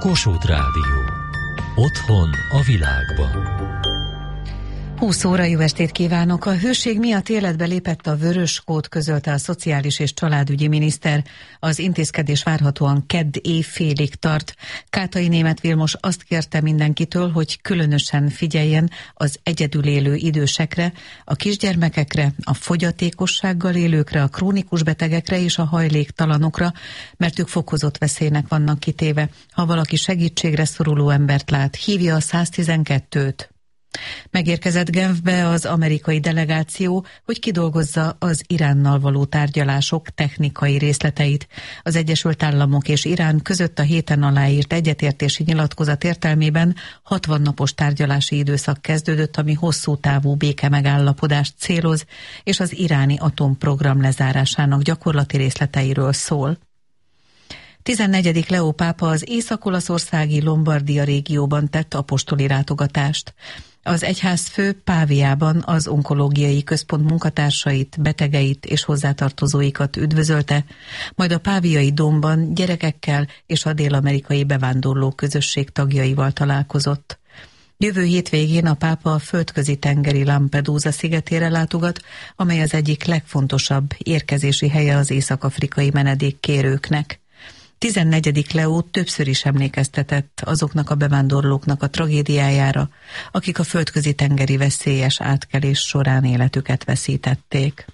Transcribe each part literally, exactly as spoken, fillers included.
Kossuth Rádió. Otthon a világban. húsz óra jó estét kívánok! A hőség miatt életbe lépett a vörös kód, közölte a Szociális és Családügyi Miniszter. Az intézkedés várhatóan kedd évfélig tart. Kátai Németh Vilmos azt kérte mindenkitől, hogy különösen figyeljen az egyedül élő idősekre, a kisgyermekekre, a fogyatékossággal élőkre, a krónikus betegekre és a hajléktalanokra, mert ők fokozott veszélynek vannak kitéve. Ha valaki segítségre szoruló embert lát, hívja a száztizenkettőt. Megérkezett Genfbe az amerikai delegáció, hogy kidolgozza az Iránnal való tárgyalások technikai részleteit. Az Egyesült Államok és Irán között a héten aláírt egyetértési nyilatkozat értelmében hatvan napos tárgyalási időszak kezdődött, ami hosszú távú béke megállapodást céloz, és az iráni atomprogram lezárásának gyakorlati részleteiről szól. tizennegyedik Leó pápa az észak-olaszországi Lombardia régióban tett apostoli látogatást. Az egyházfő Páviában az onkológiai központ munkatársait, betegeit és hozzátartozóikat üdvözölte, majd a páviai dómban gyerekekkel és a dél-amerikai bevándorló közösség tagjaival találkozott. Jövő hétvégén a pápa a földközi tengeri Lampedusa szigetére látogat, amely az egyik legfontosabb érkezési helye az észak-afrikai menedékkérőknek. tizennegyedik Leó többször is emlékeztetett azoknak a bevándorlóknak a tragédiájára, akik a földközi tengeri veszélyes átkelés során életüket veszítették.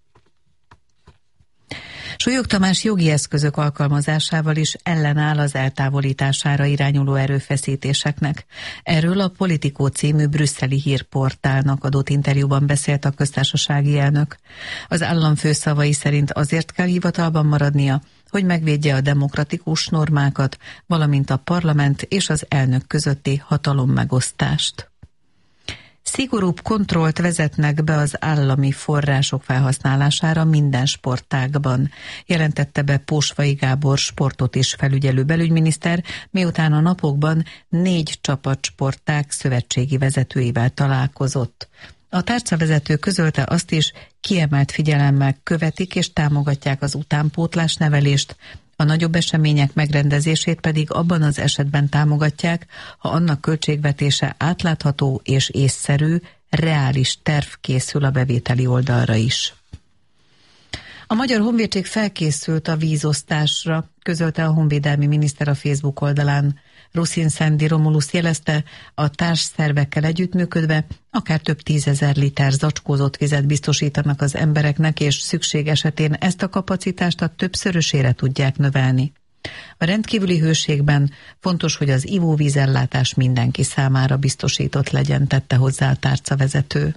Súlyog Tamás jogi eszközök alkalmazásával is ellenáll az eltávolítására irányuló erőfeszítéseknek. Erről a Politico című brüsszeli hírportálnak adott interjúban beszélt a köztársasági elnök. Az államfő szavai szerint azért kell hivatalban maradnia, hogy megvédje a demokratikus normákat, valamint a parlament és az elnök közötti hatalommegosztást. Szigorúbb kontrollt vezetnek be az állami források felhasználására minden sportágban, jelentette be Pósvai Gábor sportot is felügyelő belügyminiszter, miután a napokban négy csapatsportág szövetségi vezetőivel találkozott. A tárcavezető közölte azt is, kiemelt figyelemmel követik és támogatják az utánpótlás nevelést, a nagyobb események megrendezését pedig abban az esetben támogatják, ha annak költségvetése átlátható és észszerű, reális terv készül a bevételi oldalra is. A Magyar Honvédség felkészült a vízosztásra, közölte a honvédelmi miniszter a Facebook oldalán. Ruszin Szendi Romulusz jelezte, a társszervekkel együttműködve akár több tízezer liter zacskózott vizet biztosítanak az embereknek, és szükség esetén ezt a kapacitást a többszörösére tudják növelni. A rendkívüli hőségben fontos, hogy az ivóvízellátás mindenki számára biztosított legyen, tette hozzá a tárcavezető.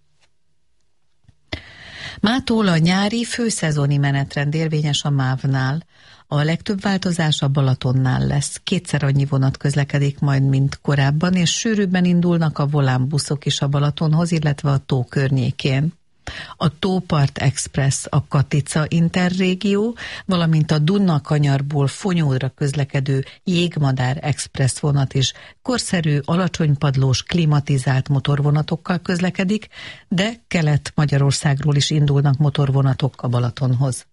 Mától a nyári főszezoni menetrend érvényes a mávnál. A legtöbb változás a Balatonnál lesz. Kétszer annyi vonat közlekedik majd, mint korábban, és sűrűbben indulnak a volánbuszok is a Balatonhoz, illetve a tó környékén. A Tópart Express, a Katica Interrégió, valamint a Duna-kanyarból Fonyódra közlekedő Jégmadár Express vonat is korszerű, alacsonypadlós, klimatizált motorvonatokkal közlekedik, de Kelet-Magyarországról is indulnak motorvonatok a Balatonhoz.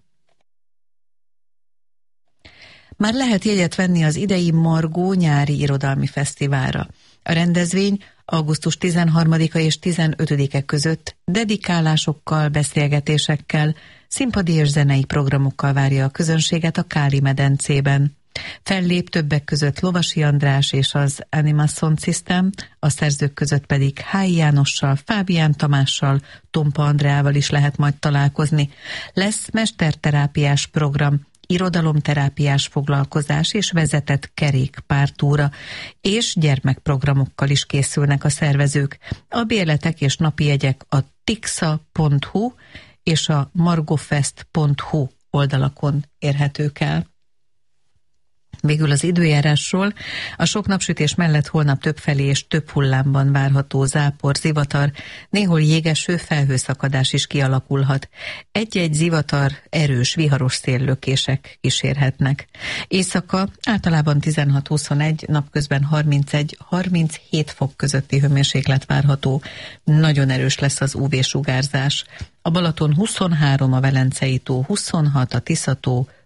Már lehet jegyet venni az idei Margó nyári irodalmi fesztiválra. A rendezvény augusztus tizenharmadika és tizenötödike között dedikálásokkal, beszélgetésekkel, színpadi és zenei programokkal várja a közönséget a Káli medencében. Fellép többek között Lovasi András és az Animation System, a szerzők között pedig Hályi Jánossal, Fábián Tamással, Tompa Andreával is lehet majd találkozni. Lesz mesterterápiás program, irodalomterápiás foglalkozás és vezetett kerékpártúra, és gyermekprogramokkal is készülnek a szervezők. A bérletek és napi jegyek a tixa pont hu és a margofest pont hu oldalakon érhetők el. Végül az időjárásról: a sok napsütés mellett holnap többfelé és több hullámban várható zápor, zivatar, néhol jégeső, felhőszakadás is kialakulhat. Egy-egy zivatar, erős, viharos széllökések kísérhetnek. Éjszaka általában tizenhat-huszonegy, napközben harmincegy-harminchét fok közötti hőmérséklet várható. Nagyon erős lesz az ú vé-sugárzás. A Balaton huszonhárom, a Velencei tó huszonhat, a Tisza tó